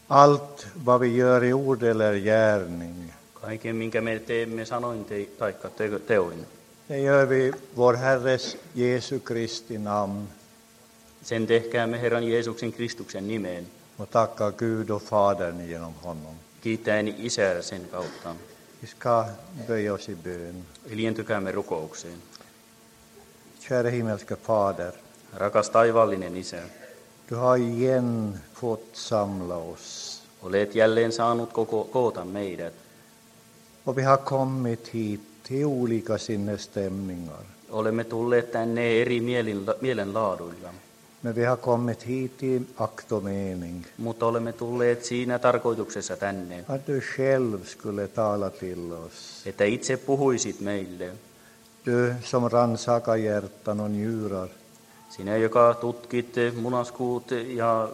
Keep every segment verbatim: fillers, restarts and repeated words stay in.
Allt vad vi gör i ord eller gärning, Kaiken, minkä me teemme sanoin te, taikka te, teoin, det gör vi vår Herres Jesu Kristi namn sen tehkäämme Herran Jeesuksen Kristuksen nimeen, och tacka Gud och Fadern genom honom. kiittäen Isää sen kautta. Vi ska böja oss i bön. Hiljentykäämme rukoukseen. Kära himmelske Fader, Rakas taivaallinen Isä, du har igen fått samla oss. olet jälleen saanut koko, koota meidät. Och vi har kommit hit till olika sinnesstämningar. Olemme tulleet tänne eri mielin, mielenlaaduilla, Men vi har kommit hit i akt och mening. mutta olemme tulleet siinä tarkoituksessa tänne, Att du själv skulle tala till oss. että itse puhuisit meille. Du som rannsakar hjärtan och njurar. Sinä, joka tutkit munaskuut ja,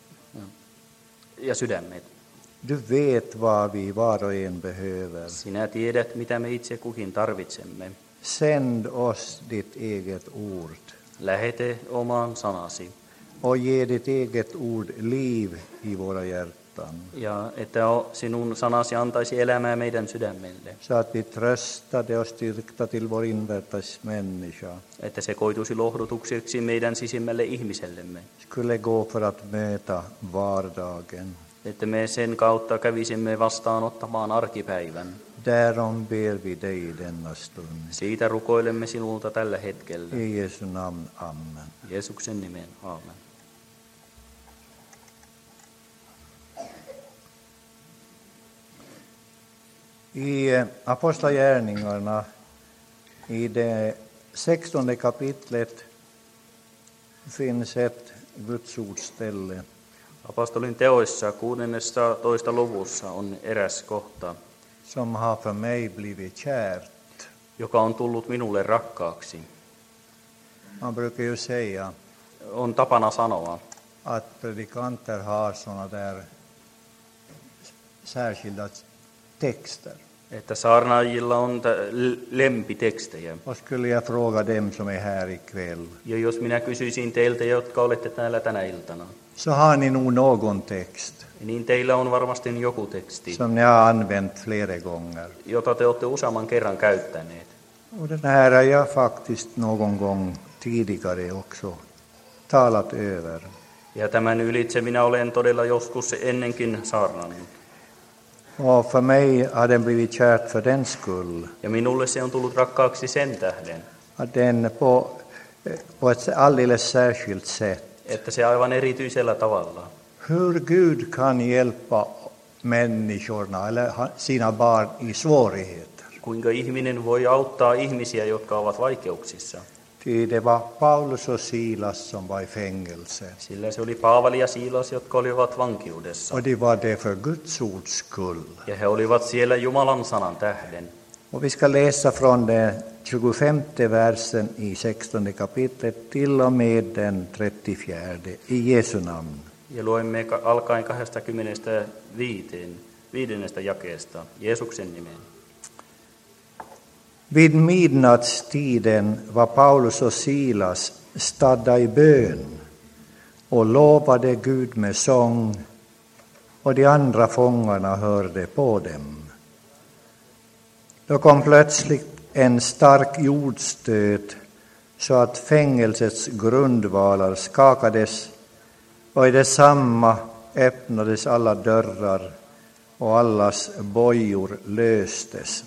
ja sydämet. Du vet vad vi var och en behöver. Sinä tiedät, mitä me itse kukin tarvitsemme. Sänd oss ditt eget ord. Lähete oman sanasi, Och ge ditt eget ord liv i våra hjärtan. ja että sinun sanasi antaisi elämää meidän sydämelle, Så att vi tröstade och styrkta till vår invärtes människa että se koituisi lohdutukseksi meidän sisimmälle ihmisellemme, skulle gå för att möta vardagen. että me sen kautta kävisimme vastaanottamaan arkipäivän. Därom ber vi dig i denna stund. Siitä rukoilemme sinulta tällä hetkellä. I Jesu namn, amen. Jeesuksen nimeen, aamen. I Apostlagärningarna, i det sextonde kapitlet, finns ett Guds ordställe. Apostolin teoissa kuudennessa toista luvussa on eräs kohta, Som har för mig blivit kärt. joka on tullut minulle rakkaaksi. Man brukar ju säga On tapana sanoa, att predikanter har såna där särskilda texter. että saarnaajilla on tä- lempitekstejä. Och skulle jag fråga dem som är här ikväll, Ja jos minä kysyisin teiltä, jotka olette täällä tänä iltana, så har ni nog någon text niin teillä on varmasti joku teksti, som ni har använt flera gånger. jota te olette useamman kerran käyttäneet. Och den här har jag faktiskt någon gång tidigare också talat över. Ja tämän ylitse minä olen todella joskus ennenkin saarnannut. Och för mig har den blivit kärt för den skull Ja minulle se on tullut rakkaaksi sen tähden, att den på, på ett alldeles särskilt sätt, että se aivan erityisellä tavalla, hur Gud kan hjälpa människorna eller ha- sina barn i svårigheter. kuinka ihminen voi auttaa ihmisiä, jotka ovat vaikeuksissa. Ty det var Paulus och Silas som var i fängelse. Sillä se oli Paavali ja Siilas, jotka olivat vankiudessa. Och det var det för Guds ords skull. Ja he olivat siellä Jumalan sanan tähden. Och vi ska läsa från den tjugofemte versen i sextonde kapitlet till och med den trettiofjärde i Jesu namn. Ja luemme ka- alkaen kaksikymmentäviisi, viidennestä jakeesta, Jeesuksen nimeen. Vid midnattstiden var Paulus och Silas stadda i bön och lovade Gud med sång, och de andra fångarna hörde på dem. Då kom plötsligt en stark jordstöt så att fängelsets grundvalar skakades, och i detsamma öppnades alla dörrar och allas bojor löstes.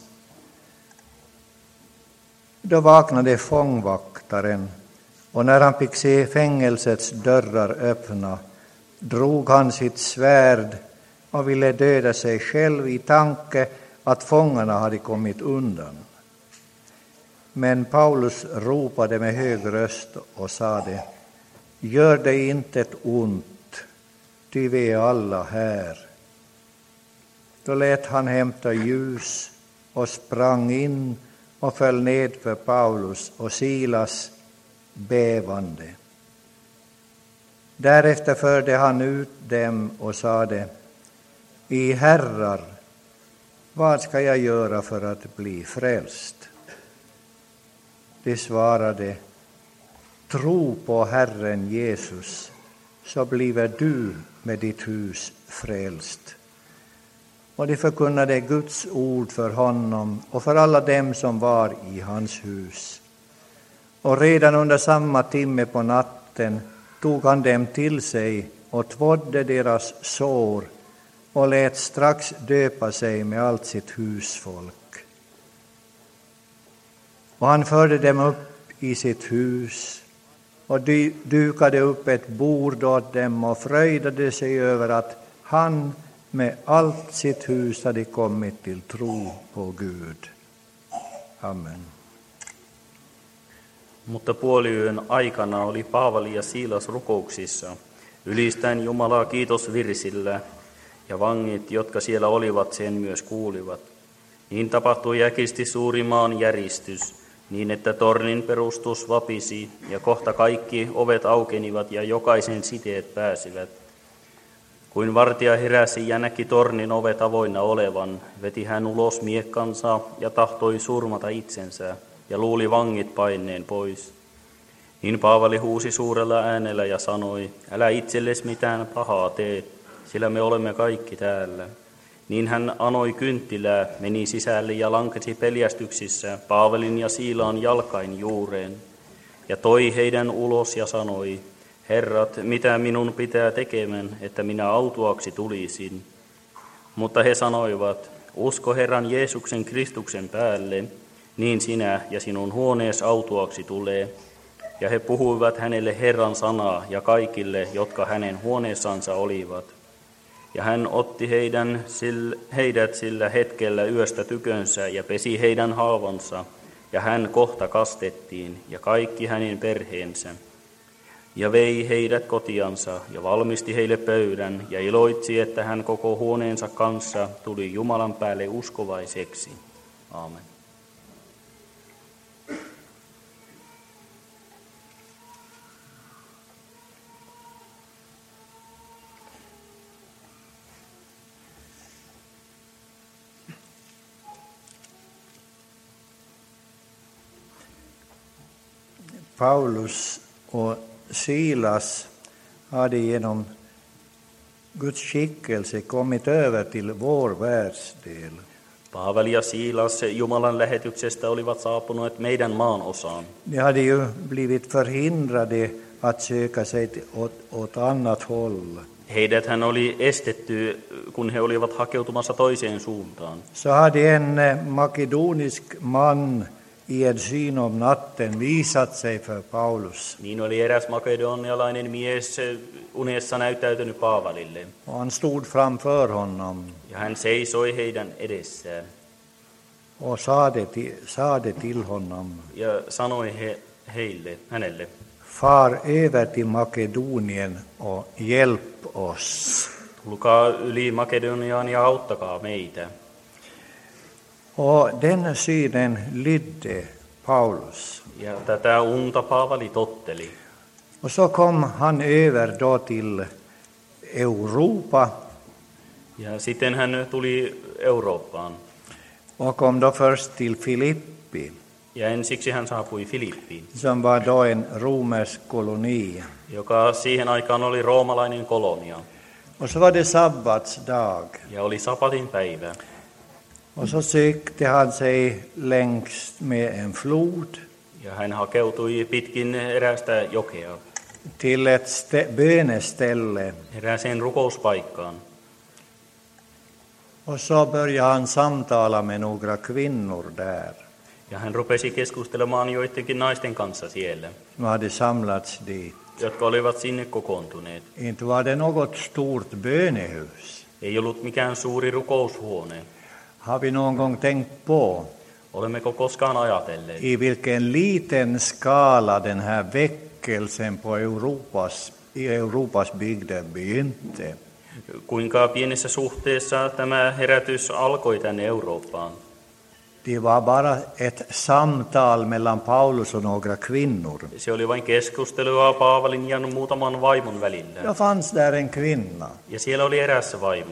Då vaknade fångvaktaren, och när han fick se fängelsets dörrar öppna drog han sitt svärd och ville döda sig själv i tanke att fångarna hade kommit undan. Men Paulus ropade med hög röst och sade: Gör dig inte ett ont, ty vi är alla här. Då lät han hämta ljus och sprang in och föll ned för Paulus och Silas bävande. Därefter förde han ut dem och sade: I herrar, vad ska jag göra för att bli frälst? De svarade: Tro på Herren Jesus, så bliver du med ditt hus frälst. Och de förkunnade Guds ord för honom och för alla dem som var i hans hus. Och redan under samma timme på natten tog han dem till sig och tvådde deras sår och lät strax döpa sig med allt sitt husfolk. Och han förde dem upp i sitt hus och dukade upp ett bord åt dem och fröjdade sig över att han med allt sitt hus hade kommit till tro på Gud. Amen. Mutta puoliyön aikana oli Paavali ja Siilas rukouksissa, ylistäen Jumalaa kiitosvirsillä, ja vangit, jotka siellä olivat, sen myös kuulivat. Niin tapahtui äkisti suuri maan järistys, niin että tornin perustus vapisi, ja kohta kaikki ovet aukenivat ja jokaisen siteet pääsivät. Kuin vartija heräsi ja näki tornin ovet avoinna olevan, veti hän ulos miekkansa ja tahtoi surmata itsensä, ja luuli vangit paineen pois. Niin Paavali huusi suurella äänellä ja sanoi, älä itsellesi mitään pahaa tee, sillä me olemme kaikki täällä. Niin hän anoi kynttilää, meni sisälle ja lankesi peljästyksissä Paavalin ja Siilaan jalkain juureen. Ja toi heidän ulos ja sanoi, herrat, mitä minun pitää tekemään, että minä autuaksi tulisin? Mutta he sanoivat, usko Herran Jeesuksen Kristuksen päälle, niin sinä ja sinun huonees autuaksi tulee. Ja he puhuivat hänelle Herran sanaa ja kaikille, jotka hänen huoneessansa olivat. Ja hän otti heidän, heidät sillä hetkellä yöstä tykönsä ja pesi heidän haavansa, ja hän kohta kastettiin, ja kaikki hänen perheensä. Ja vei heidät kotiansa, ja valmisti heille pöydän, ja iloitsi, että hän koko huoneensa kanssa tuli Jumalan päälle uskovaiseksi. Aamen. Paulus och Silas hade genom Guds skickelse kommit över till vår världsdel. Paavali ja Siilas Jumalan lähetyksestä olivat saapuneet meidän maan osaan. De hade ju blivit förhindrade att söka sig åt, åt annat håll. Heidäthän oli estetty, kun he olivat hakeutumassa toiseen suuntaan. Så hade en makedonisk man i en syn om natten visat sig för Paulus. Niin oli eräs makedonialainen mies unessa näyttäytynyt Paavalille. Och han stod framför honom. Ja hän seisoi heidän edessään. Och sade till, sade till honom. Ja sanoi he, heille, hänelle. Far över till Makedonien och hjälp oss. Tulkaa yli Makedoniaan ja auttakaa meitä. Och den synen lydde Paulus. Ja tätä unta Paavali totteli. Och så kom han över då till Europa. Ja sitten hän tuli Eurooppaan. Och kom då först till Filippi. Ja ensiksi hän saapui Filippiin. Som var då en romersk koloni. Joka siihen aikaan oli roomalainen kolonia. Och så var det sabbatsdag. Ja oli sabatin päivä. Och så sökte han sig längs med en flod. Ja hän hakeutui pitkin erästä jokea. Till ett stä- böneställe. Erääseen rukouspaikkaan. Och så började han samtala med några kvinnor där. Ja hän rupesi keskustelemaan joidenkin naisten kanssa siellä, som hade samlats dit. jotka olivat sinne kokoontuneet. Inte var det något stort bönehus. Ei ollut mikään suuri rukoushuone. Har vi någon gång tänkt på Olemmeko koskaan ajatelleet, i vilken liten skala den här väckelsen på Europas, i Europas bygder begynte? kuinka pienessä suhteessa tämä herätys alkoi tänne Eurooppaan? Det var bara ett samtal mellan Paulus och några kvinnor. Se oli vain keskustelua Paavalin ja muutaman vaimon välillä. Då fanns där en kvinna. Ja siellä oli eräs vaimo.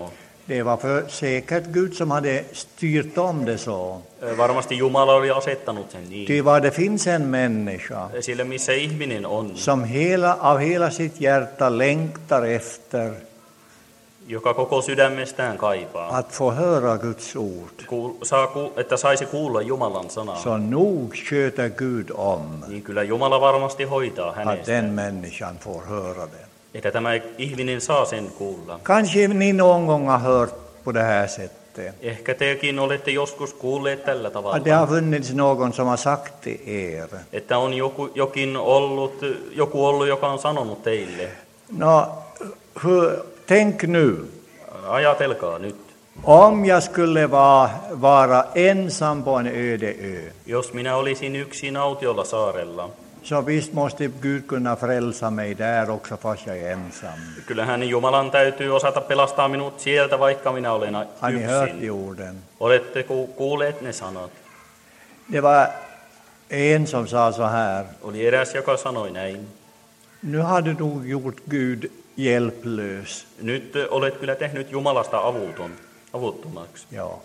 Det var för säkert Gud som hade styrt om det så. Varmasti Jumala oli asettanut sen niin. Ty vad det finns en människa Sillä missä ihminen on, som hela, av hela sitt hjärta längtar efter joka koko sydämestään kaipaa, att få höra Guds ord, kuul, saa, ku, että saisi kuulla Jumalan sanaa, så nog sköter Gud om niin kyllä Jumala varmasti hoitaa att hänestä, den människan får höra det. että tämä ihminen saa sen kuulla. Kanske ni någon gång har hört på det här sättet. Ehkä tekin olette joskus kuulleet tällä Att det tavalla, har funnits någon som har sagt till er. että on joku, jokin ollut, joku ollut, joka on sanonut teille. Nå, hur, tänk nu, Ajatelkaa nyt, om jag skulle vara, vara ensam på en öde ö, jos minä olisin yksin autiolla saarella, så visst måste Gud kunna frälsa mig där också fast jag är ensam. kyllähän Jumalan täytyy osata pelastaa minut sieltä, vaikka minä olen Har ni hört de yksin. orden? Olette ku- kuulleet ne sanat? Det var en som sa så här: Oli eräs, joka sanoi näin. nu har du nog gjort Gud hjälplös. Nyt olet kyllä tehnyt Jumalasta avuton, avuttomaksi. Ja.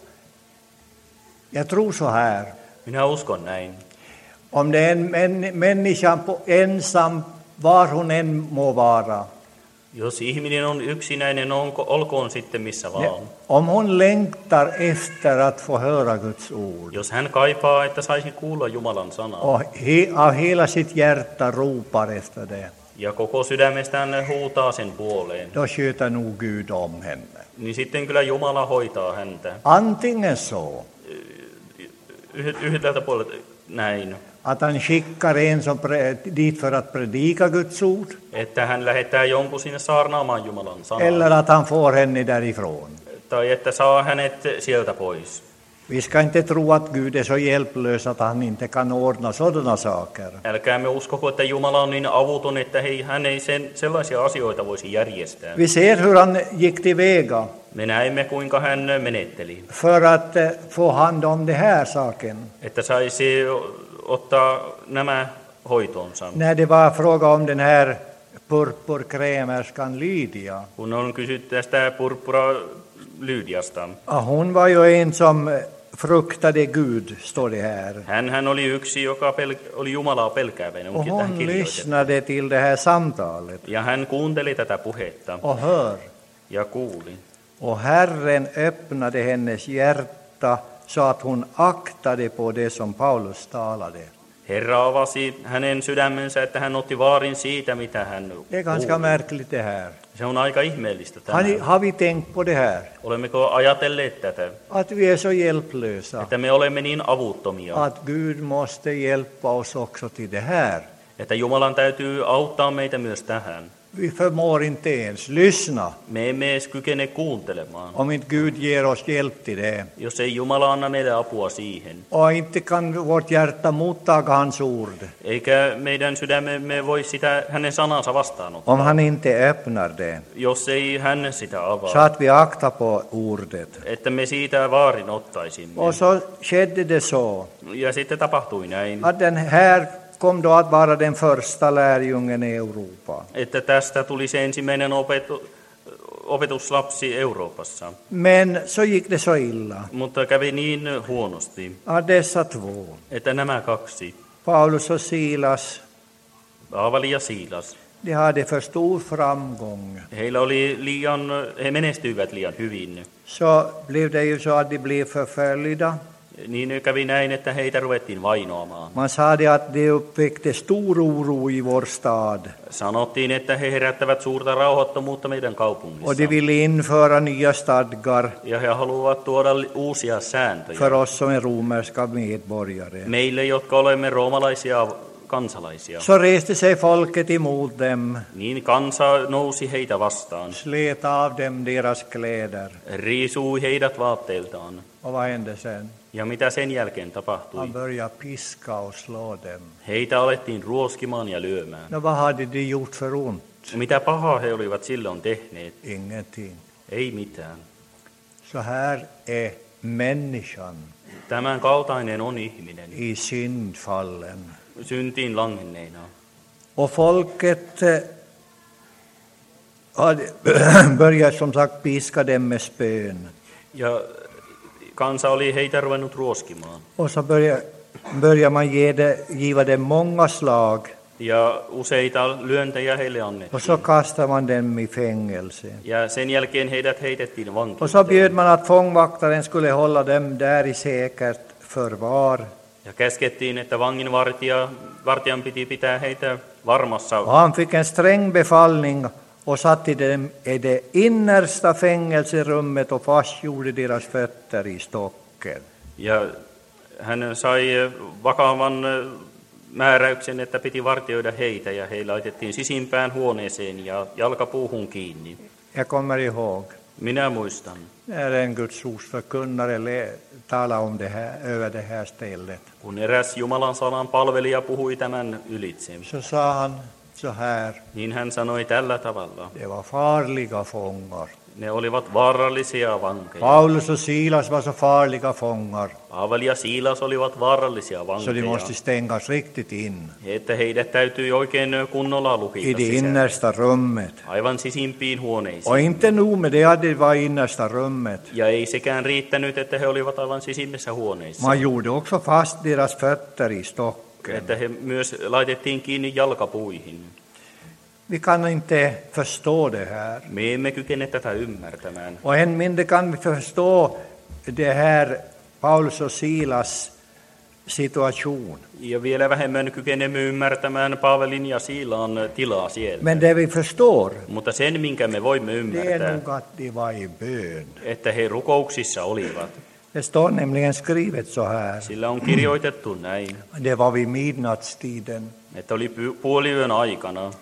Jag tror så här: Minä uskon näin. om det är en män, människa på, ensam, var hon än må vara, Jos ihminen on yksinäinen, onko, olkoon sitten missä vaan. om hon längtar efter att få höra Guds ord Jos hän kaipaa, että saisi kuulla Jumalan sanaa, och he, av hela sitt hjärta ropar efter det, ja koko sydämestään huutaa sen puoleen, då sköter nog Gud om henne. niin sitten kyllä Jumala hoitaa häntä. Antingen så Yh- Yhdeltä puolelta näin, att han skickar en som pre, dit för att predika Guds ord, että hän lähettää jonkun sinne saarnaamaan Jumalan sanaa, eller att han får henne därifrån. tai että saa hänet sieltä pois. Vi ska inte tro att Gud är så hjälplös att han inte kan ordna sådana saker. Älkäämme uskoko, että Jumala on niin avuton, että hei, hän ei sen, sellaisia asioita voisi järjestää. Vi ser hur han gick tillväga Me näimme, kuinka hän menetteli, för att eh, få hand om det här saken. että saisi ottaa nämä hoitoonsa. När det var fråga om den här purpurkrämerskan Lydia. Kun on kysytty tästä purppura Lydiasta. Ja, hon var ju en som fruktade Gud, står det här. Hän, hän oli yksi, joka pel, oli Jumalaa pelkääväinen, Och onkin tähän hon kirjoitettu. lyssnade till det här samtalet. Ja hän kuunteli tätä puhetta Och hör, ja kuuli. och Herren öppnade hennes hjärta så att hon aktade på det som Paulus talade. Herra avasi hänen sydämensä, että hän otti vaarin siitä, mitä hän Det är ganska kuuli. märkligt det här. Se on aika ihmeellistä Har, ni, tänään. har vi tänkt på det här? Olemmeko ajatelleet tätä, Att vi är så hjälplösa. että me olemme niin avuttomia, Att Gud måste hjälpa oss också till det här. että Jumalan täytyy auttaa meitä myös tähän. Vi förmår inte ens lyssna Me emme edes kykene kuuntelemaan, om inte Gud ger oss hjälp till det. jos ei Jumala anna meille apua siihen. Och inte kan vårt hjärta mottaga hans ord Eikä meidän sydämemme voi sitä hänen sanansa vastaanottaa, om han inte öppnar det. jos ei hän sitä Så avaa, att vi aktar på ordet. että me siitä vaarin ottaisimme. Och så skedde det så Ja sitten tapahtui näin, att den här kom då att vara den första lärjungen i Europa. että tästä tuli se ensimmäinen opetu, opetuslapsi Euroopassa. Men så gick det så illa Mutta kävi niin huonosti, att dessa två, että nämä kaksi, Paulus och Silas, Paavali ja Siilas, de hade för stor framgång. heillä oli liian, he menestyivät liian hyvin. Så blev det ju så att de blev förföljda. Niin kävi näin, että heitä ruvettiin vainoamaan. Man sa det att de uppväckte stor oro i vår stad. Sanottiin, että he herättävät suurta rauhattomuutta meidän Och kaupungissa. de ville införa nya stadgar Ja he haluavat tuoda uusia sääntöjä för oss som är romerska medborgare. meille, jotka olemme roomalaisia kansalaisia. Så reste sig folket emot dem, Niin kansa nousi heitä vastaan, slet av dem deras kläder. riisui heidät vaatteiltaan. Och vad hände sen? Ja mitä sen jälkeen tapahtui? Han började piska och slå dem. Heitä alettiin ruoskimaan ja lyömään. No, vad hade de gjort för ont? Mitä pahaa he olivat silloin tehneet? Ingenting. Ei mitään. Så här är människan Tämän kaltainen on ihminen, i syndfallen. syntiin langenneina. Och folket eh, började som sagt piska dem med spön. Ja kansa oli heitä ruvennut ruoskimaan. Och så började, började man ge det, giva dem många slag. Ja useita lyöntejä heille annettiin. Och så kastade man dem i fängelse. Ja sen jälkeen heidät heitettiin Och vankilaan. så bjöd man att fångvaktaren skulle hålla dem där i säkert förvar. Ja käskettiin, että vanginvartija, vartijan piti pitää heitä varmassa. Och han fick en sträng befallning och satte dem i det innersta fängelserummet och fastgjorde deras fötter i stocken. Ja hän sai vakavan määräyksen, että piti vartioida heitä ja he laitettiin sisimpään huoneeseen ja jalkapuuhun kiinni. Jag kommer ihåg. Minä muistan. När en Guds ordsförkunnare talade om det här, över det här stället. Kun eräs Jumalan sanan palvelija puhui tämän ylitse, Så sa han så här. niin hän sanoi tällä tavalla. Det var farliga fångar. Ne olivat vaarallisia vankeja. Paulus och Silas var så farliga fångar. Paavali ja Siilas olivat vaarallisia Så de vankeja. måste stängas riktigt in. Että heidät täytyi oikein kunnolla I lukita det sisään. innersta rummet. Aivan sisimpiin huoneisiin. Och inte nog med det att det var innersta rummet. Ja ei sekään riittänyt, että he olivat aivan sisimmissä huoneissa. Man gjorde också fast deras fötter i stocken. Että he myös laitettiin kiinni jalkapuihin. Vi kan inte förstå det här. Me emme kykene tätä ymmärtämään. Och än mindre kan vi förstå det här Paulus och Silas situation. Ja vielä vähemmän kykenemme ymmärtämään Paavelin ja Siilaan tilaa siellä. Men det vi förstår, Mutta sen, minkä me voimme det är ymmärtää, nog att de var i bön. että he rukouksissa olivat. Det står nämligen skrivet så här. Sillä on kirjoitettu näin, Det var vid midnattstiden. että oli pu- puoliyön aikana.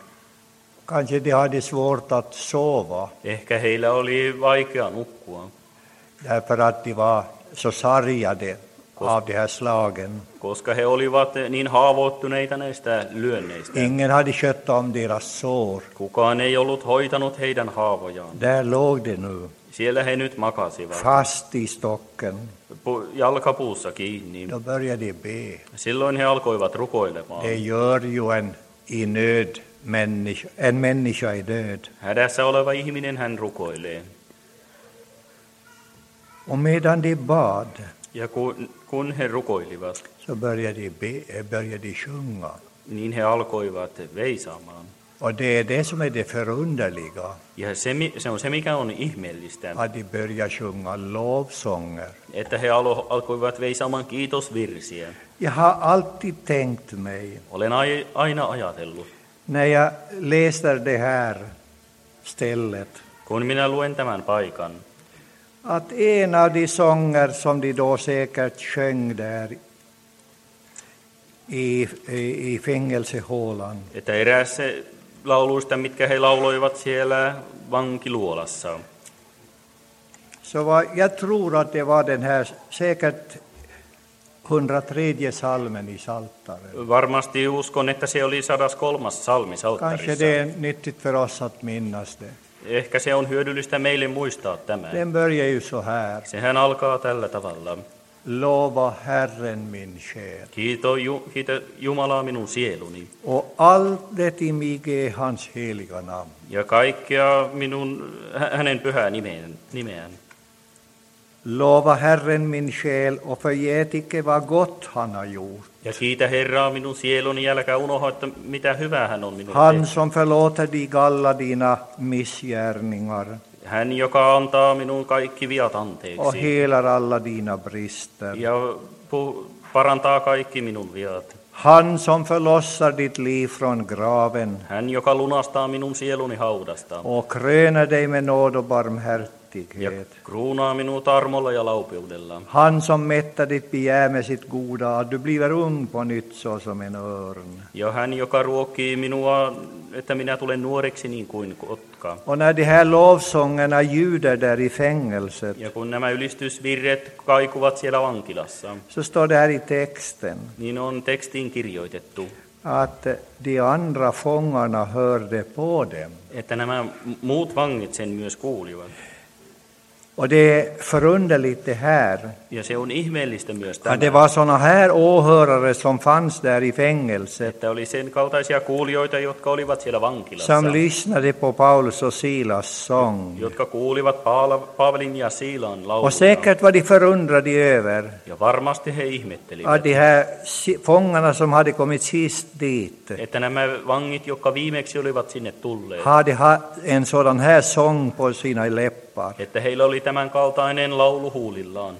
Kanske de hade svårt att sova Ehkä heillä oli vaikea nukkua, därför att de var så sargade av de här slagen. koska he olivat niin haavoittuneita näistä lyönneistä. Ingen hade skött om deras sår. Kukaan ei ollut hoitanut heidän haavojaan. Där låg de nu, Siellä he nyt makasivat, fast i stocken. pu- jalkapuussa kiinni. Då började de be. Silloin he alkoivat rukoilemaan. Det gör ju en i nöd människa, en människa i död. Hädässä oleva ihminen hän rukoilee. Och medan de bad Ja kun, kun he rukoilivat, så började de, be, började de sjunga. niin he alkoivat veisaamaan. Och det är det som är det förunderliga, Ja se, mi- se on se, mikä on ihmeellistä, att de började sjunga lovsånger. että he alo- alkoivat veisaamaan kiitosvirsiä. Jag har alltid tänkt mig, Olen ai- aina ajatellut, när jag läser det här stället, kun minä luen tämän paikan, att en av de sånger som de då säkert sjöng där i, i, i fängelsehålan, että eräs lauluista, mitkä he lauloivat siellä vankiluolassa, så var, jag tror att det var den här säkert hundratredje salmen i Psaltaren. varmasti uskon, että se oli sadas kolmas salmi Kanske Psalttarissa. det är nyttigt för oss att minnas det. Ehkä se on hyödyllistä meille muistaa tämä. Den börjar ju så här. Sehän alkaa tällä tavalla. Lova Herren min själ. Kiito, Ju, kiito Jumalaa minun sieluni. Och allt det i mig är hans heliga namn. Ja kaikkea minun, hä- hänen pyhää nimeen, nimeään. Lova Herren min själ och förgät icke vad gott han har gjort. Ja kiitä Herraa minun sieluni, älkää unohda, että mitä hyvää hän on minulle Han tehnyt. som förlåter dig alla dina missgärningar Hän, joka antaa minun kaikki viat och anteeksi. helar alla dina brister. Ja pu- parantaa kaikki minun viat. Han som förlossar ditt liv från graven Hän, joka lunastaa minun sieluni haudasta. och kröner dig med nåd och Ja barmhärtighet. kruunaa minut armolla ja laupeudella. Han som mättar ditt begär med sitt goda, att du blir ung på nytt så som en örn. Ja hän, joka ruokkii minua, että minä tulen nuoreksi niin kuin kotka. Och när de här lovsångerna ljuder där i fängelset, Ja kun nämä ylistysvirret kaikuvat siellä vankilassa, så står det här i texten niin on tekstiin kirjoitettu, att de andra fångarna hörde på dem. että nämä muut vangit sen myös kuulivat. Och det är förunderligt det här. Ja se on ihmeellistä myös Ja det tämä, var såna här åhörare som fanns där i fängelset, että oli sen kaltaisia kuulijoita, jotka olivat siellä vankilassa, som lyssnade på Paulus och Silas sång. jotka kuulivat Paala- Paavalin ja Siilan Och lauluja. säkert var de förundrade över Ja varmasti he ihmettelivät, att de här si- fångarna som hade kommit sist dit että nämä vangit, jotka viimeksi olivat sinne tulleet, hade haft en sådan här sång på sina läppar. että heillä oli tämän kaltainen laulu huulillaan.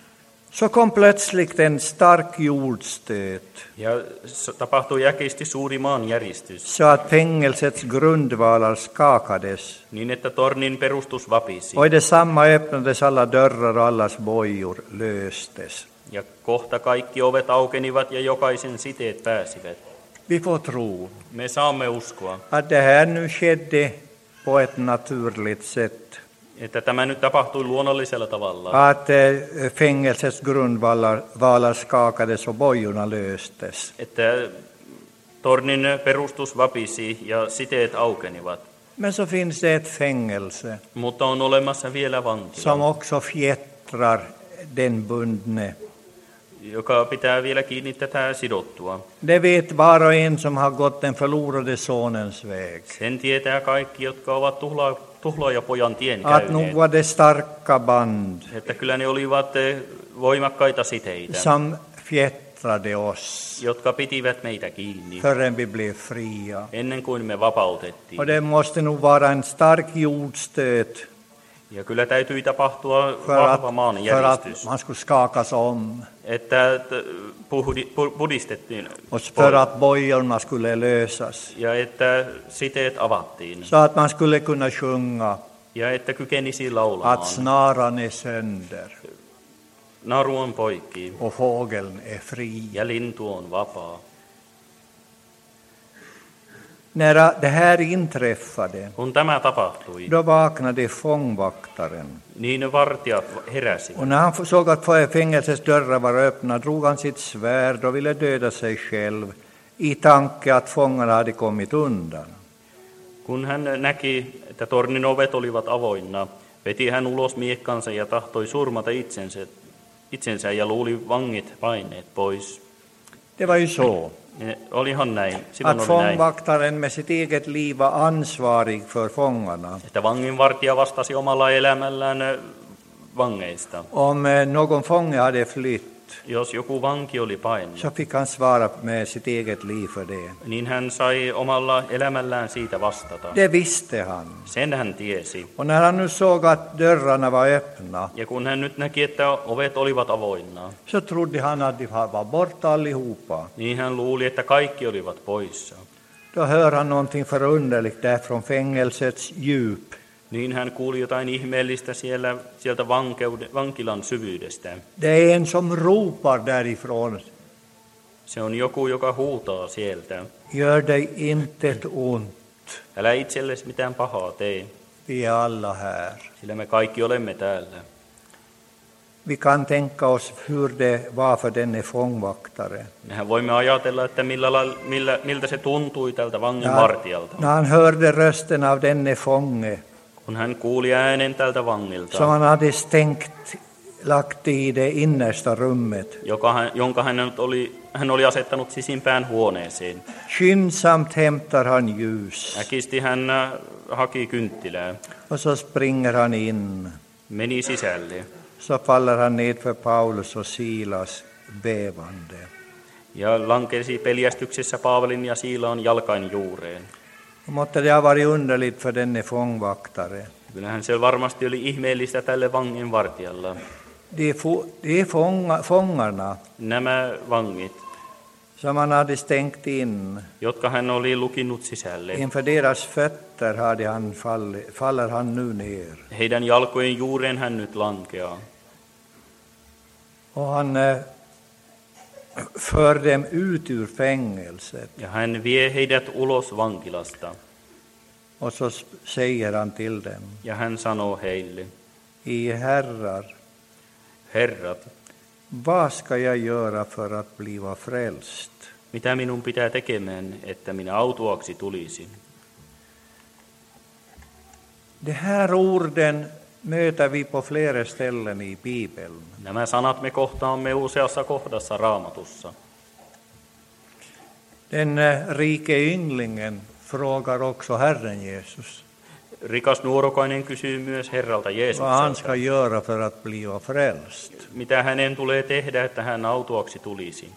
Så kom plötsligt en stark jordstöt, Ja s- tapahtui äkisti suuri maanjäristys, så att fängelsets grundvalar skakades. niin että tornin perustus vapisi. Och i detsamma öppnades alla dörrar och allas bojor löstes. Ja kohta kaikki ovet aukenivat ja jokaisen siteet pääsivät. Vi får tro Me saamme uskoa, att det här nu skedde på ett naturligt sätt. että tämä nyt tapahtui luonnollisella tavalla, Att eh, fängelsets grundvalar valar skakades och bojorna löstes. että tornin perustus vapisi ja siteet aukenivat. Men så finns det ett fängelse Mutta on olemassa vielä som vankila, också fjättrar den bundne. joka pitää vielä kiinni tätä sidottua. Det vet var och en som har gått den förlorade sonens väg. Sen tietää kaikki, jotka ovat tuhla, tuhlaajapojan tien Att nog käyneet, var det starka band että kyllä ne olivat eh, voimakkaita siteitä, som fjättrade oss jotka pitivät meitä kiinni förrän vi blev fria. ennen kuin me vapautettiin. Och det måste nog vara en stark jordstöt Ja kyllä täytyi tapahtua för vahva att, för maanjäristys, att man skulle skakas om että t- puhdi- pu- pudistettiin och för att bojorna skulle lösas. ja että siteet avattiin Så att man skulle kunna sjunga ja että kykenisi att laulamaan. snaran är sönder Naru on poikki och fågeln är fri. ja lintu on vapaa. När det här inträffade, Kun tämä tapahtui, då vaknade fångvaktaren. niin vartijat heräsivät. Och när han såg att fängelsets dörrar var öppna drog han sitt svärd och ville döda sig själv i tanke att fångarna hade kommit undan. Kun hän näki, että tornin ovet olivat avoinna, veti hän ulos miekkansa ja tahtoi surmata itsensä, itsensä ja luuli vangit paineet pois. Det var ju så Ne, olihan näin, silloin att oli näin, fångvaktaren med sitt eget liv var ansvarig för fångarna. että vanginvartija vastasi omalla elämällään eh, vangeista. Om eh, någon fånge hade flytt Jos joku vanki oli painut, så fick han svara med sitt eget liv för det. niin hän sai omalla elämällään siitä vastata. Det visste han. Sen hän tiesi. Och när han nu såg att dörrarna var öppna Ja kun hän nyt näki, että ovet olivat avoinna, så trodde han att de var borta allihopa. niin hän luuli, että kaikki olivat poissa. Då hör han någonting förunderligt där från fängelsets djup. Niin hän kuuli jotain ihmeellistä siellä, sieltä vankeuden, vankilan syvyydestä. Det är en som ropar därifrån. Se on joku, joka huutaa sieltä. Gör dig intet ont. Älä itsellesi mitään pahaa tee, Vi är alla här. sillä me kaikki olemme täällä. Vi kan tänka oss hur det var för denne fångvaktare. Mehän voimme ajatella, että millä, lailla- millä, miltä se tuntui tältä vangin När, vartijalta. när han hörde rösten av denne fånge Kun hän kuuli äänen tältä vangilta, som han hade stängt, lagt i det innersta rummet. joka hän, jonka hän oli, hän oli asettanut sisimpään huoneeseen. Skyndsamt hämtar han ljus Äkisti hän äh, haki kynttilää, och så springer han in. meni sisälle Så faller han ned för Paulus och Silas bevande. ja lankesi peljästyksessä Paavalin ja Siilaan jalkain juureen. Måtte det ha varit underligt för denne fångvaktare. Kyllähän se varmasti oli ihmeellistä tälle vangin vartijalla. De, fo, de fånga, fångarna Nämä vangit, som han hade stängt in, jotka hän oli lukinnut sisälle, inför deras fötter hade han fall, faller han nu ner. heidän jalkojen juureen hän nyt lankeaa. Och han eh, för dem ut ur fängelset. Ja hän vie heidät ulos vankilasta. Och så säger han till dem: Ja hän sanoo heille, I herrar, herrat, vad ska jag göra för att bliva frälst? mitä minun pitää tekemään, että minä autuaksi tulisin? De här orden möter vi på flera ställen i Bibeln. Nämä sanat me kohtaamme useassa kohdassa Raamatussa. Den rike ynglingen frågar också Herren Jesus Rikas nuorukainen kysyy myös Herralta vad han Jeesukselta, ska göra för att bli frälst. mitä hänen tulee tehdä, että hän autuaksi tulisi.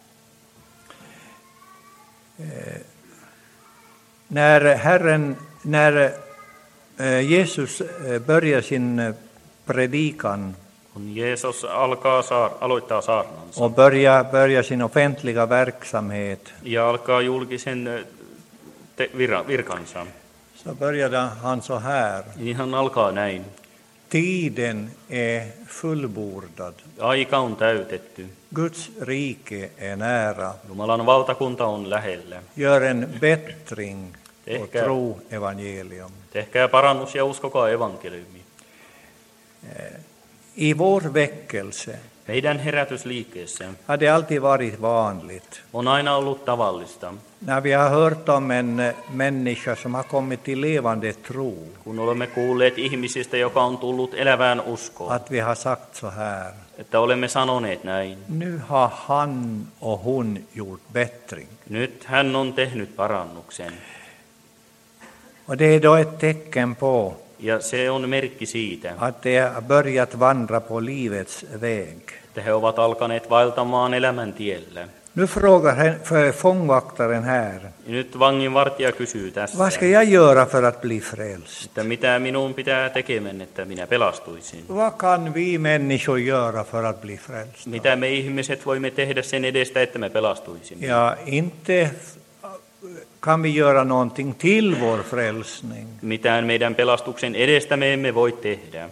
När Herren, när Jesus börjar sin predikan Kun Jeesus alkaa saar, aloittaa saarnansa och börjar, börjar sin offentliga verksamhet, ja alkaa julkisen te, vir, virkansa, så började han så här. niin hän alkaa näin. Tiden är fullbordad. Aika on täytetty. Guds rike är nära. Jumalan valtakunta on lähellä. Gör en bättring och Tehkää, tro evangelium. tehkää parannus ja uskokaa evankeliumi. I vår väckelse Meidän herätysliikkeessä har det alltid varit vanligt. on aina ollut tavallista, När vi har hört om en människa som har kommit till levande tro, kun olemme kuulleet ihmisistä, joka on tullut elävään uskoon, att vi har sagt så här: että olemme sanoneet näin. nu har han och hon gjort bättring. Nyt hän on tehnyt parannuksen. Och det är då ett tecken på Ja se on merkki siitä, att de har börjat vandra på livets väg. että he ovat alkaneet vaeltamaan elämän tiellä. Nu frågar hen- för fångvaktaren här: Ja nyt vanginvartija kysyy tässä, vad ska jag göra för att bli frälst? että mitä minun pitää tekemään, että minä pelastuisin. Vad kan vi människor göra för att bli frälsta? Mitä me ihmiset voimme tehdä sen edestä, että me pelastuisimme? Ja, inte kan vi göra någonting till vår frälsning. Mitään meidän pelastuksen edestä me emme voi tehdä.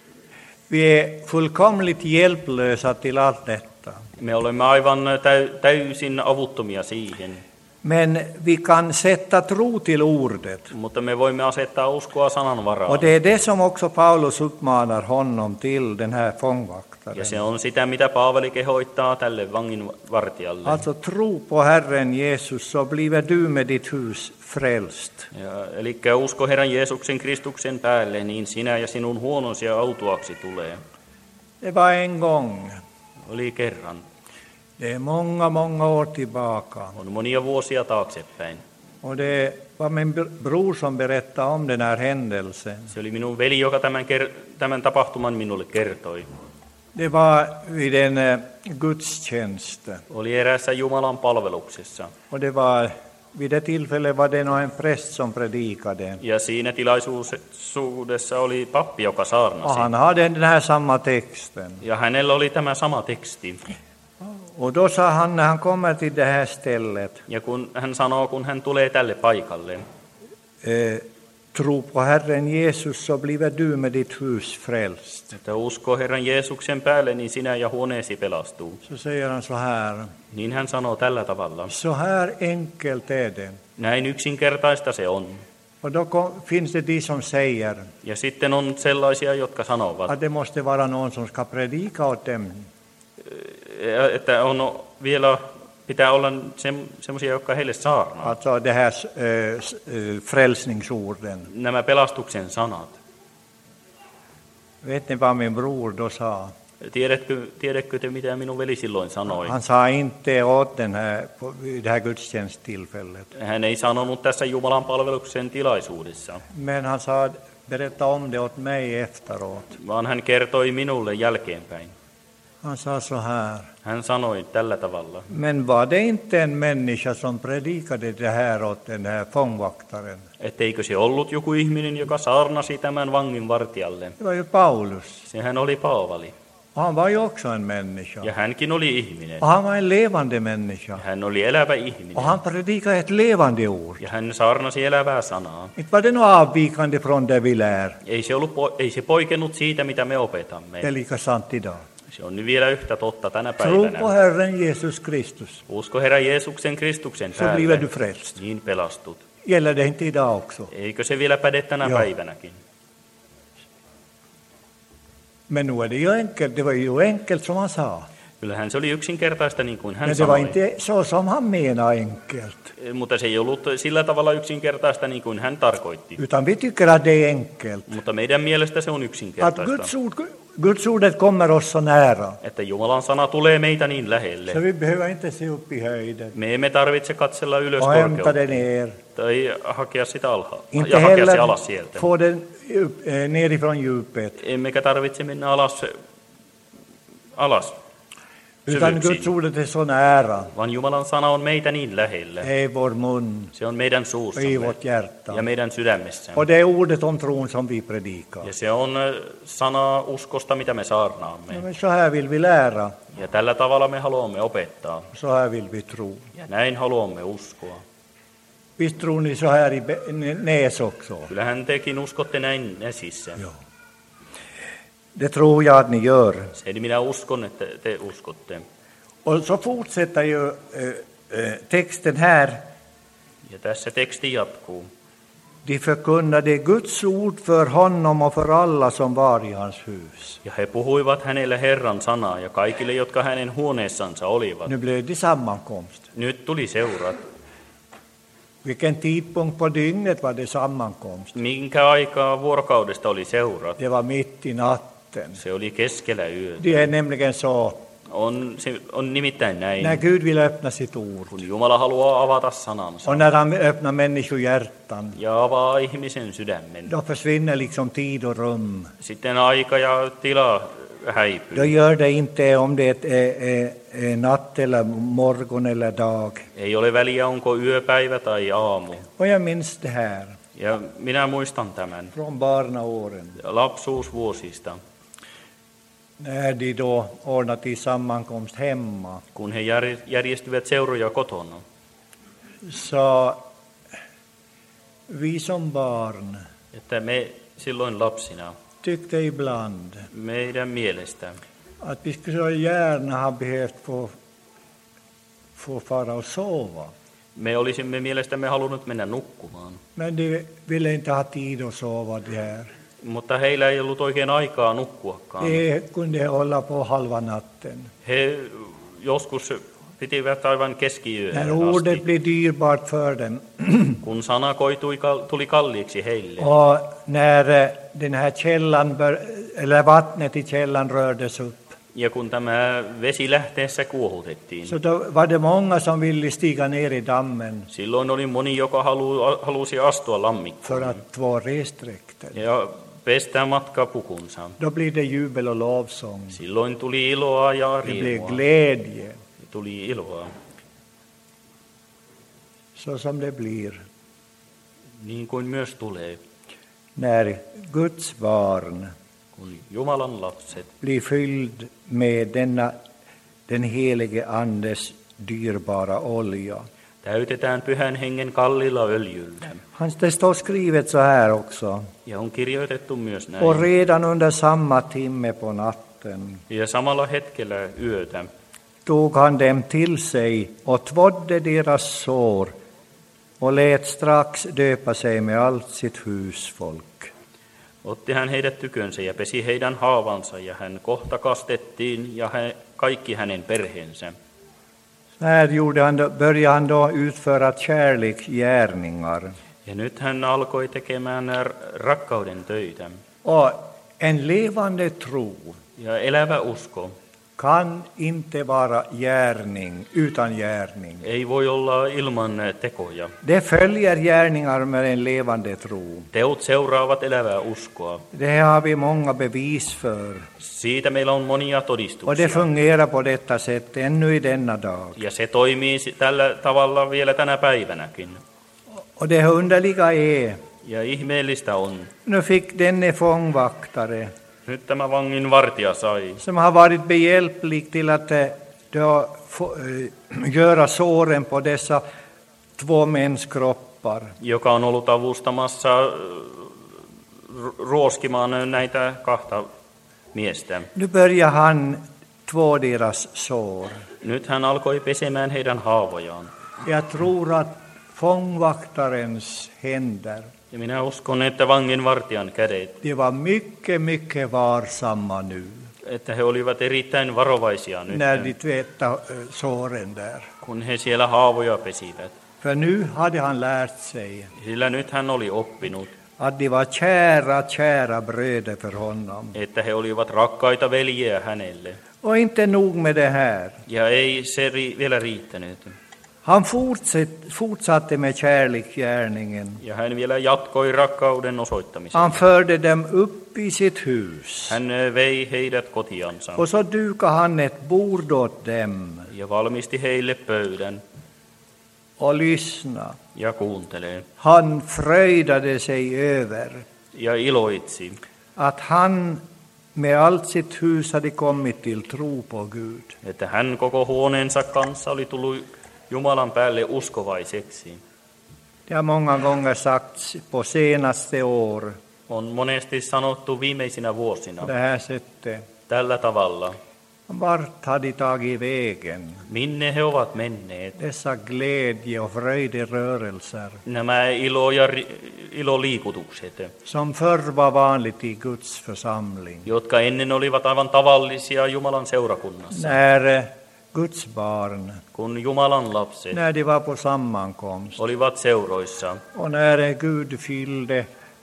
Vi är fullkomligt hjälplösa till allt detta. Me olemme aivan täy- täysin avuttomia siihen, Men vi kan sätta tro till ordet. mutta me voimme asettaa uskoa sanan varaan. Och det är det som också Paulus uppmanar honom till, den här Ja fångvaktaren. se on sitä, mitä Paavali kehoittaa tälle vanginvartijalle. Alltså tro på Herren Jesus, så blir du med ditt hus frälst. Ja, eli usko Herran Jeesuksen Kristuksen päälle, niin sinä ja sinun huonosi ja autuaksi tulee. Det var en gång, Oli kerran. det är många, många år tillbaka. On monia vuosia taaksepäin. Och det var min br- bror som berättade om den här händelsen. Se oli minun veli, joka tämän, ker- tämän tapahtuman minulle kertoi. Det var vid en eh, gudstjänst. Oli eräässä Jumalan palveluksessa. Och det var, vid det tillfället var det nog en präst som predikade. Ja siinä tilaisuudessa oli pappi, joka Och saarnasi. han hade den här samma texten. Ja hänellä oli tämä sama teksti. Och då sa han, när han kommer till det här stället: Ja kun hän sanoo, kun hän tulee tälle paikalle, eh, tro på Herren Jesus, så blir du med ditt hus frälst. että usko Herran Jeesuksen päälle, niin sinä ja huoneesi pelastuu. Så säger han så här: Niin hän sanoo tällä tavalla. så här enkelt är det. Näin yksinkertaista se on. Och då kom, finns det de som säger Ja sitten on sellaisia, jotka sanovat, att det måste vara någon som ska predika åt dem. että on vielä, pitää olla semmoisia, jotka heille saarnaa. Alltså det här eh, s- eh, frälsningsorden. Nämä pelastuksen sanat. Vet ni vad min bror då sa? Tiedätkö, tiedätkö te, mitä minun veli silloin sanoi? Han sa inte åt den här, på det här gudstjänsttillfället. Hän ei sanonut tässä Jumalan palveluksen tilaisuudessa, Men han sa, berätta om det åt mig efteråt. vaan hän kertoi minulle jälkeenpäin. Han sa så här: Hän sanoi tällä tavalla. men var det inte en människa som predikade det här åt den här fångvaktaren? Etteikö se ollut joku ihminen, joka saarnasi tämän vangin vartijalle? Det var ju Paulus. Sehän oli Paavali. Och han var ju också en människa. Ja hänkin oli ihminen. Och han var en levande människa. Hän oli elävä Och ihminen. han predikade ett levande ord. Ja hän saarnasi elävää sanaa. Inte var det något avvikande från det vi lär. Ei se, ollut, po- ei se poikennut siitä, mitä me opetamme. Det är lika sant idag. Se on nyt vielä yhtä totta tänä Tro päivänä. på Herren Jesus Kristus, Usko Herran Jeesuksen Kristuksen så blir päälle, du frälst. niin pelastut. Gäller det inte idag också? Eikö se vielä päde tänä Joo. päivänäkin? Men nu är det ju enkelt. Det var ju enkelt som han sa. Kyllähän se oli yksinkertaista niin kuin hän Men det var sanoi, inte så som han menade enkelt. mutta se ei ollut sillä tavalla yksinkertaista niin kuin hän tarkoitti. Utan vi tycker att det är enkelt. Mutta meidän mielestä se on Att yksinkertaista, Guds, ord, Guds ordet kommer oss så nära. että Jumalan sana tulee meitä niin lähelle. Så vi behöver inte se upp i höjden Me emme tarvitse katsella ylös och hämta det korkeuteen ner. tai hakea sitä alhaa, Inte ja hakea se heller alas sieltä. få den upp, eh, nerifrån djupet. Emmekä tarvitse mennä alas, alas Utan Guds syvyyksiin, ordet är så nära. vaan Jumalan sana on meitä niin lähellä. I vår mun Se on meidän och i suussamme vårt hjärta. ja meidän sydämessämme. Och det är ordet om tron som vi predikar. Ja se on ö, sana uskosta, mitä me saarnaamme. Ja, men så här vill vi lära. Ja tällä tavalla me haluamme opettaa. Så här vill vi tro. Ja näin haluamme uskoa. Visst tror ni så här i Be- Näs också? Kyllähän tekin uskotte näin Näsissä. Ja. Det tror jag att ni gör. Se minä uskon, että te uskotte. Och så fortsätter ju eh, eh, texten här. Ja tässä teksti jatkuu. De förkunnade Guds ord för honom och för alla som var i hans hus. Ja he puhuivat hänelle Herran sanaa ja kaikille, jotka hänen huoneessansa olivat. Nu blev det sammankomst. Nyt tuli seurat. Vilken tidpunkt på dygnet var det sammankomst? Minkä aikaa vuorokaudesta oli seurat? Det var mitt i natten. Se oli keskellä yötä. Det är nämligen så. On, se on nimittäin näin, När Gud vill öppna sitt ord kun Jumala haluaa avata sanansa och när han öppnar människohjärtan, ja avaa ihmisen sydämen. då försvinner liksom tid och rum. Sitten aika ja tila Då häipyy. gör det inte om det är, är, är natt eller morgon eller dag. Ei ole väliä, onko yöpäivä tai aamu. Och jag minns det här Ja minä muistan tämän från barnaåren, lapsuusvuosista, när de då ordnade till sammankomst hemma. kun he jär- järjestivät seuroja kotona. Så vi som barn Että me silloin lapsina, tyckte ibland meidän mielestä, att vi skulle gärna ha behövt få, få fara och sova. me olisimme mielestämme halunnut mennä nukkumaan. Men de ville inte ha tid att sova det här. Mutta heillä ei ollut oikein aikaa nukkuakaan. De kunde hålla på halva natten. He joskus pitivät aivan keskiyöhön När ordet asti, blev dyrbart för dem kun sana koitui, kal- tuli kalliiksi heille. och när eh, den här källan bör, eller vattnet i källan rördes upp, Ja kun tämä vesi lähteessä kuohutettiin, så då var det många som ville stiga ner i dammen silloin oli moni, joka halu, halusi astua för lammikkoon att två resdräkter. ja pestää matkapukunsa. Då blir det jubel och lovsång. Silloin tuli iloa ja Det blir riemua. glädje, Tuli iloa, så som det blir niin kuin myös tulee, när Guds barn kun Jumalan lapset blir fylld med denna, den helige Andes dyrbara olja. täytetään pyhän hengen kallilla öljyllä. Han, det står skrivet så här också. Ja on kirjoitettu myös näin. Och redan under samma timme på natten Ja samalla hetkellä yötä tog han dem till sig och tvådde deras sår och lät strax döpa sig med allt sitt husfolk. otti hän heidät tykönsä ja pesi heidän haavansa, ja hän kohta kastettiin ja he, kaikki hänen perheensä. Här gjorde han då, började han då utföra kärleksgärningar. Ja nyt hän alkoi tekemään r- rakkauden töitä. Och en levande tro Ja elävä usko kan inte vara gärning utan gärning. ei voi olla ilman tekoja. Det följer gärningar med en levande tro. Teot seuraavat elävää uskoa. Det har vi många bevis för. Siitä meillä on monia Och det todistuksia. fungerar på detta sätt ännu i denna dag. Ja se toimii si- tällä tavalla vielä tänä päivänäkin. Och det underliga är, Ja ihmeellistä on. nu fick denne fångvaktare, Nyt tämä vangin vartija sai, som har varit behjälplig till att eh, då, få, eh, göra såren på dessa två mäns kroppar. joka on ollut avustamassa äh, ruoskimaan näitä kahta miestä. Nu börjar han två deras sår. Nyt hän alkoi pesemään heidän haavojaan. Jag tror att fångvaktarens händer, Ja minä uskon, että vangin vartijan kädet de var mycket, mycket varsamma nu. että he olivat erittäin varovaisia nyt, när de tvättade eh, såren där. kun he siellä haavoja pesivät. För nu hade han lärt sig Sillä nyt hän oli oppinut, att de var kära, kära bröder för honom. että he olivat rakkaita veljiä hänelle. Och inte nog med det här. Ja ei se ri- vielä riittänyt. Han fortsatte, fortsatte med kärleksgärningen. Ja hän vielä jatkoi rakkauden osoittamisen. Han förde dem upp i sitt hus. Hän vei heidät kotiansa Och så dukade han ett bord åt dem ja valmisti heille pöydän och lyssnade. ja kuuntelee Han fröjdade sig över ja iloitsi, att han med allt sitt hus hade kommit till tro på Gud. että hän koko huoneensa kanssa oli tullut Jumalan päälle uskovaiseksi. Det har många gånger sagts på senaste år On monesti sanottu viimeisinä vuosina på det här sättet. tällä tavalla, Vart har de tagit vägen? minne he ovat menneet. Dessa glädje- och fröjderörelser Nämä ilo- ja ri- iloliikutukset, som förr var vanligt i Guds församling. jotka ennen olivat aivan tavallisia Jumalan seurakunnassa. När Guds barn, Kun Jumalan lapset när de var på sammankomst olivat seuroissa, och när Gud fyllde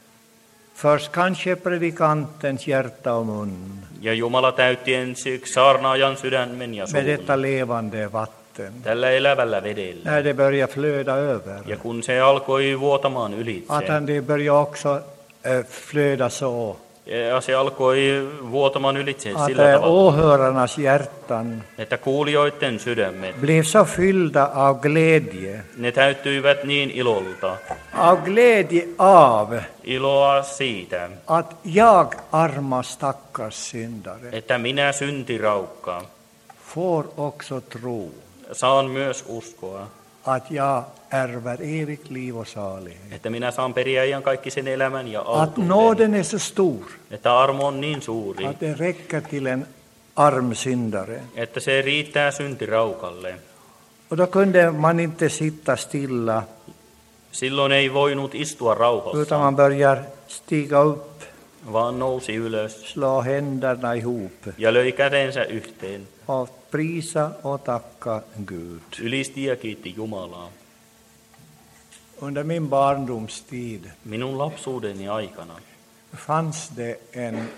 först kanske predikantens hjärta och mun ja Jumala täytti ensiksi saarnaajan sydämen ja med detta suun levande vatten. tällä elävällä vedellä. När det började flöda över. Ja kun se alkoi vuotamaan Att ylitse, han det började också äh, flöda så. ja se alkoi vuotamaan ylitse Att sillä äh, tavalla, åhörarnas hjärtan että kuulijoiden sydämet, blev så fyllda av glädje. ne täyttyivät niin ilolta, Av glädje av iloa siitä, att jag, arma stackars syndare, että minä syntiraukka får också tro saan myös uskoa, att jag ärver evigt liv och salighet. että minä saan periä iankaikkisen elämän ja Att autuuden, nåden är så stor että armo on niin suuri, att det räcker till en arm syndare. että se riittää syntiraukalle. Och då kunde man inte sitta stilla, Silloin ei voinut istua utan rauhassa, man börjar stiga upp, vaan nousi ylös slå händerna ihop ja löi kätensä yhteen, och prisa och tacka Gud. ylisti ja kiitti Jumalaa. Under min barndomstid Minun lapsuudeni aikana fanns det en,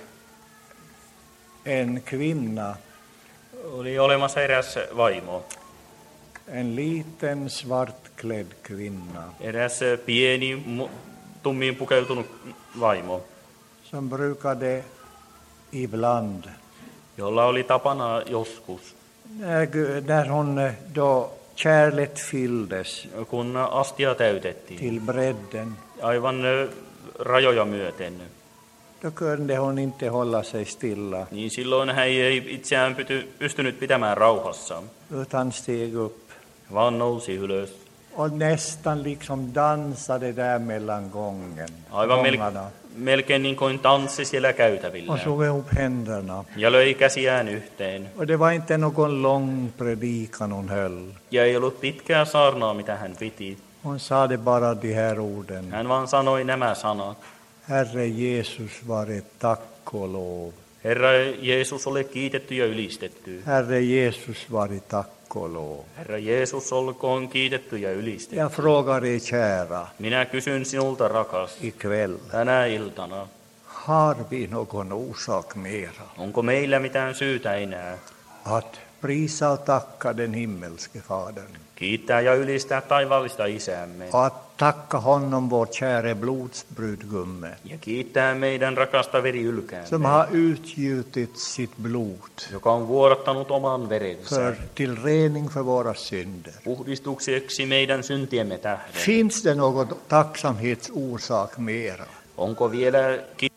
en kvinna, oli olemassa eräs vaimo, en liten svartklädd kvinna, eräs pieni, mu- tummiin pukeutunut vaimo, som brukade ibland, jolla oli tapana joskus, när, Gu- när hon eh, då kärlet fylldes kun astia täytettiin, till bredden, aivan ö, rajoja myöten, då kunde hon inte hålla sig stilla, niin silloin hän ei itseään pyty, pystynyt pitämään rauhassa, utan steg upp vaan nousi ylös. och nästan liksom dansade där mellan gången, Aivan mel- gångarna, melkein niin kuin tanssi siellä käytävillä. och slog ihop händerna. Ja löi käsiään yhteen. Och det var inte någon lång predikan hon höll. Ja ei ollut pitkää saarnaa, mitä hän piti. Hon sade bara de här orden. Hän vaan sanoi nämä sanat. Herre Jesus, vare tack och lov. Herra Jeesus, ole kiitetty ja ylistetty. Herre Jesus, vare tack och lov. Herra Jeesus, olkoon kiitetty ja ylistetty. Jag frågar er kära Minä kysyn sinulta, rakas, ikväll. tänä iltana, Har vi någon orsak mera onko meillä mitään syytä enää att prisa och tacka den himmelske Fadern? kiittää ja ylistää taivaallista Isäämme Att tacka honom, vår käre blodsbrudgumme, ja kiittää meidän rakasta som veriylkäämme, har utgjutit sitt blod joka on vuodattanut oman verensä för, till rening för våra synder. puhdistukseksi meidän syntiemme tähden. Finns det någon tacksamhetsorsak mera? Onko vielä ki-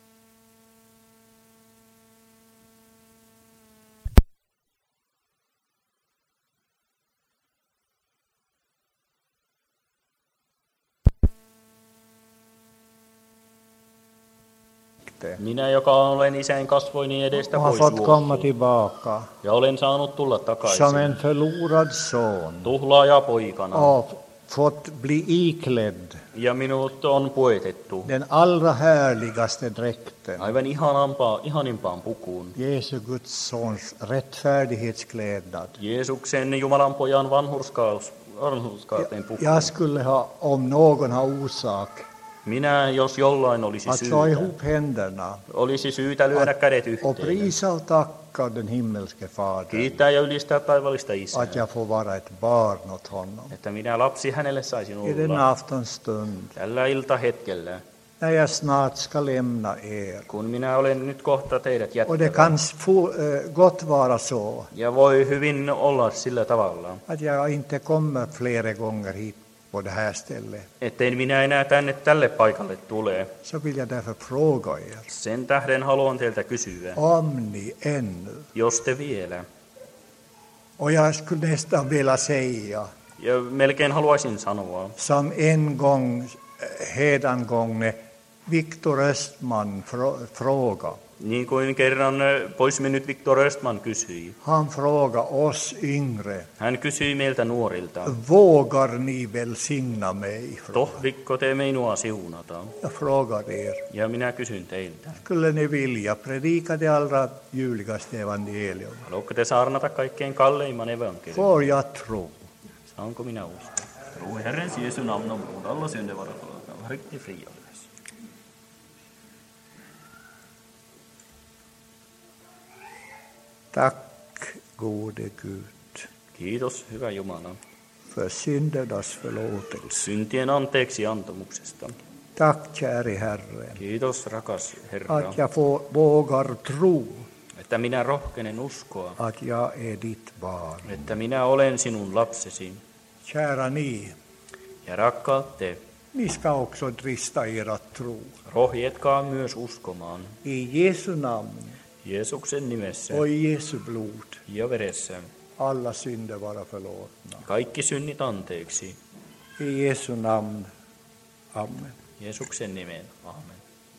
minä, joka olen isän kasvoini edestä Och har pois fått komma juossut, tillbaka ja olen saanut tulla som takaisin en förlorad son tuhlaaja poikana och fått bli iklädd ja minut on puetettu den allra härligaste dräkten, aivan ihanampaa, ihanimpaan pukuun. Jesu Guds sons rättfärdighetsklädnad. Jeesuksen Jumalan pojan vanhurskaus, vanhurskauteen pukuun. Jag skulle ha, om någon har orsak, Minä, jos jollain olisi att slå syytä, ihop händerna olisi syytä lyödä kädet och yhteen. prisa och tacka den himmelske Fader Kiittää ja ylistää taivallista Isää, att jag får vara ett barn åt honom. että minä lapsi hänelle saisin I den olla aftonstund, tällä iltahetkellä, när jag snart ska lämna er. kun minä olen nyt kohta teidät Och det jättävä. kan få, äh, gott vara så Ja voi hyvin olla sillä tavalla, att jag inte kommer flera gånger hit på det här stället. ettein minä enää tänne tälle paikalle tule. Så vill jag därför fråga er, Sen tähden haluan teiltä kysyä, om ni ännu, jos te vielä, och jag skulle nästan vilja säga, ja melkein haluaisin sanoa, som en gång hedangångne Viktor Östman frå- fråga. niin kuin kerran eh, poismennyt Viktor Östman kysyi. Han frågar oss yngre, Hän kysyi meiltä nuorilta, vågar ni välsigna mig? tohvikko te minua siunata? Jag frågar er, Ja minä kysyn teiltä, skulle ni vilja predika det allra ljuvligaste evangelium? haluatko te saarnata kaikkein kalleimman evankeliumin? Får jag tro? Saanko minä uskoa? Tro i Herrens Jesu namn om bord alla synder vara förlåtna, riktigt frigörelse. Tack, gode Gud, Kiitos, hyvä Jumala, för syndernas förlåtelse. syntien anteeksi antamuksesta. Tack, käre Herre, Kiitos, rakas Herra, att jag får, vågar tro että minä rohkenen uskoa, att jag är ditt barn. että minä olen sinun lapsesi. Kära ni, Ja rakkaat te, ni ska också drista er att tro. rohjetkaa myös uskomaan I Jesu namn Jeesuksen nimessä och i Jesu blod, ja veressä. alla synder vara förlåtna. Kaikki synnit anteeksi. I Jesu namn, amen. Jeesuksen nimeen. Amen.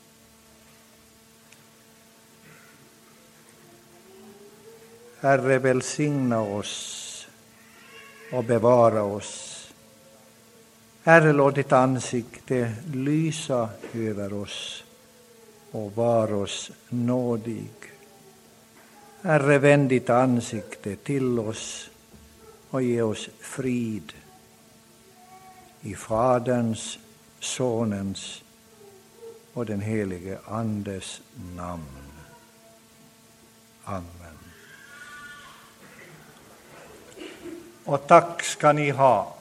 Herre, välsigna oss och bevara oss. Herre, låt ditt ansikte lysa över oss och var oss nådig. Herre, vänd ditt ansikte till oss och ge oss frid. I Faderns, Sonens och den helige Andes namn. Amen. Och tack ska ni ha